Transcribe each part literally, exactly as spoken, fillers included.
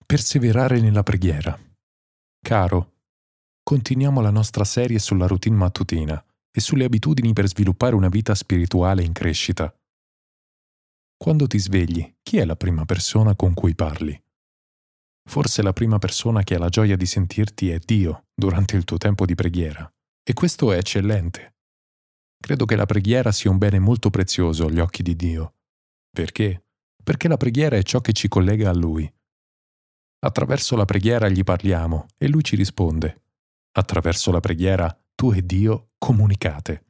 Perseverare nella preghiera. Caro, continuiamo la nostra serie sulla routine mattutina e sulle abitudini per sviluppare una vita spirituale in crescita. Quando ti svegli, chi è la prima persona con cui parli? Forse la prima persona che ha la gioia di sentirti è Dio durante il tuo tempo di preghiera, e questo è eccellente. Credo che la preghiera sia un bene molto prezioso agli occhi di Dio. Perché? Perché la preghiera è ciò che ci collega a Lui. Attraverso la preghiera gli parliamo e Lui ci risponde. Attraverso la preghiera tu e Dio comunicate.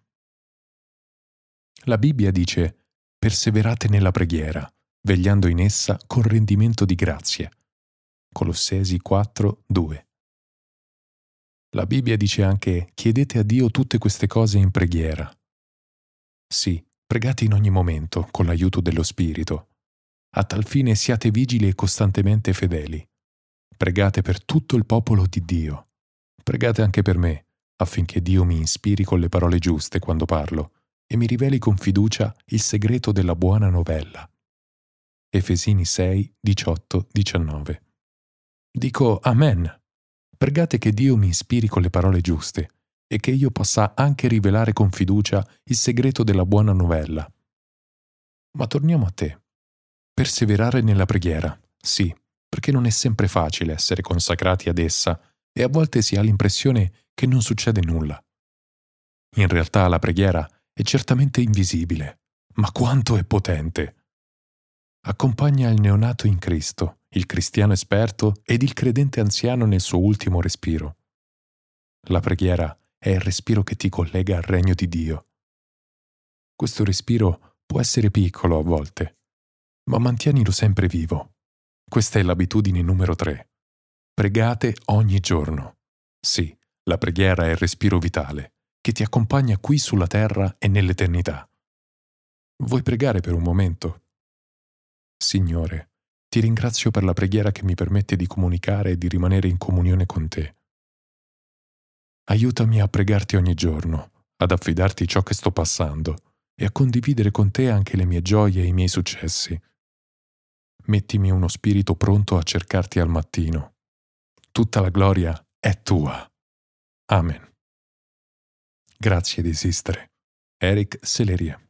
La Bibbia dice: perseverate nella preghiera, vegliando in essa con rendimento di grazie. Colossesi quattro due. La Bibbia dice anche: chiedete a Dio tutte queste cose in preghiera. Sì, pregate in ogni momento con l'aiuto dello Spirito. A tal fine siate vigili e costantemente fedeli. Pregate per tutto il popolo di Dio. Pregate anche per me, affinché Dio mi ispiri con le parole giuste quando parlo e mi riveli con fiducia il segreto della buona novella. Efesini sei diciotto diciannove. Dico Amen. Pregate che Dio mi ispiri con le parole giuste e che io possa anche rivelare con fiducia il segreto della buona novella. Ma torniamo a te. Perseverare nella preghiera, sì, perché non è sempre facile essere consacrati ad essa e a volte si ha l'impressione che non succede nulla. In realtà la preghiera è certamente invisibile, ma quanto è potente! Accompagna il neonato in Cristo, il cristiano esperto ed il credente anziano nel suo ultimo respiro. La preghiera è il respiro che ti collega al regno di Dio. Questo respiro può essere piccolo a volte, ma mantienilo sempre vivo. Questa è l'abitudine numero tre. Pregate ogni giorno. Sì, la preghiera è il respiro vitale, che ti accompagna qui sulla terra e nell'eternità. Vuoi pregare per un momento? Signore, ti ringrazio per la preghiera che mi permette di comunicare e di rimanere in comunione con te. Aiutami a pregarti ogni giorno, ad affidarti ciò che sto passando e a condividere con te anche le mie gioie e i miei successi. Mettimi uno spirito pronto a cercarti al mattino. Tutta la gloria è tua. Amen. Grazie di esistere. Eric Sellerie.